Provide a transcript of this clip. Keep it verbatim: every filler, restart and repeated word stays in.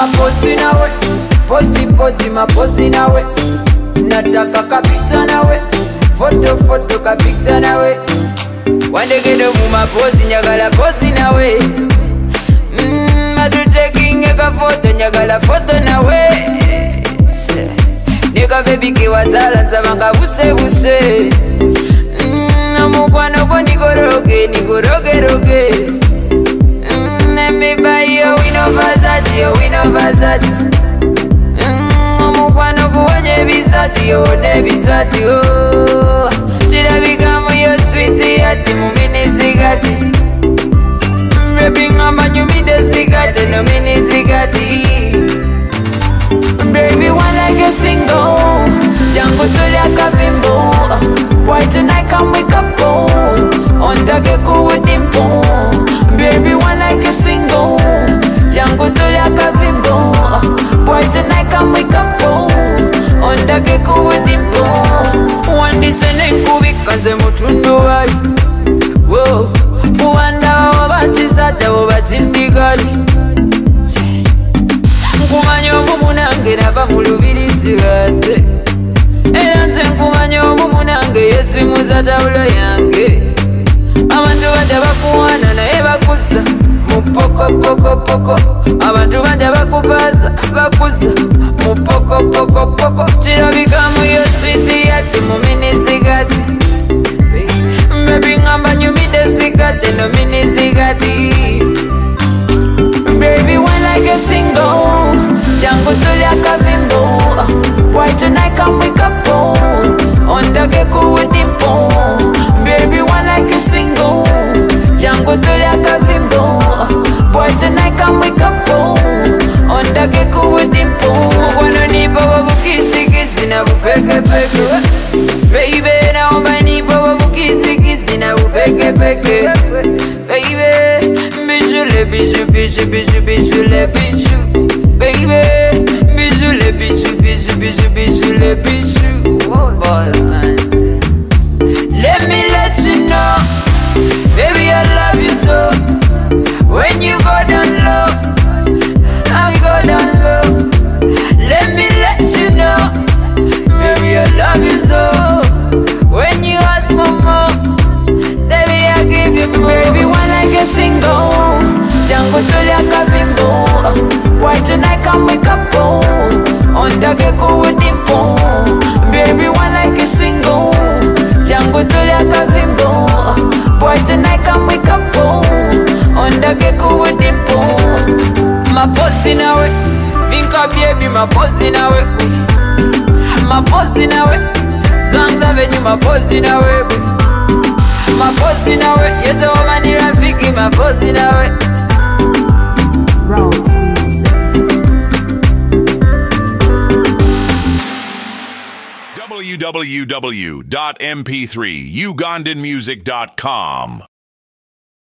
mapozi nawe, pozi pozi mapozi nawe, nataka kapita nawe, foto foto kapita nawe, wandegede mu mapozi nyagala pozi nawe, mmm atutekinge ka foto nyagala foto nawe, neka baby kiwazala nsabanga buse buse, mmm omukwano gwo nigoroge nigoroge roge. Let me buy you, we know Versace, yo, we know Versace. Omukwano kuwanye bisati, yo, ne bisati, oh. Chida bikamu yo sweetie, ati mumini zigati. Baby ngamba nyumide zigati, no mini zigati. Baby one like a single, jango tulia kavimbo. Why tonight come wake up, oh. Ondage kuwe dimpo. Baby one like a single, jango tulia kavimbo. Boy tonight come wake up, oh. Ondage kuwe dimpo. One disene nkubika nze mutundu wali. Whoa, uwanda wabachisata wabatindigali. Nkumanya omumunange nava mulubirizi gaze. Era nze nkumanya omumunange yesimuza tawulo yange. Abantu banja bakuwana naye bakuza mupoko poko poko. Abantu banja bakubaza bakuza mupoko poko poko. Kirabikamu yo sweetie ati mumini zigati. Baby ngamba nyumide zigati no mini zigati. Baby one like a single, jango tulia kavimbo. Why tonight come wake up, oh. Ondage kuwe dimpo. Baby one like a single, jango tulia kavimbo. Boy tonight come wake up, oh. Ondage kuwe dimpo. Wano nipo wabukisi kisi na bupeke peke. Baby naomba nipo wabukisi kisi na bupeke peke. Baby bijou le bijou bijou bijou bijou le bijou. Baby bijou le bijou bijou bijou bijou le bijou. Boss man, let me let you know, baby I love you so. When you go down low, I go down low. Let me let you know, baby I love you so. When you ask for more, baby I give you more. Baby one like a single, jango tulia kavimbo. Why tonight come wake up, oh. Ondage kuwe dimpo. Baby one like a single, jango tulia kavimbo. Boy tonight come wake up, oh. Ondage kuwe dimpo. Mapozi nawe, vinka baby mapozi nawe. Mapozi nawe, swangza venyu mapozi nawe. Mapozi nawe, yeze wamani rafiki mapozi nawe. Round music. w w w dot m p three ugandan music dot com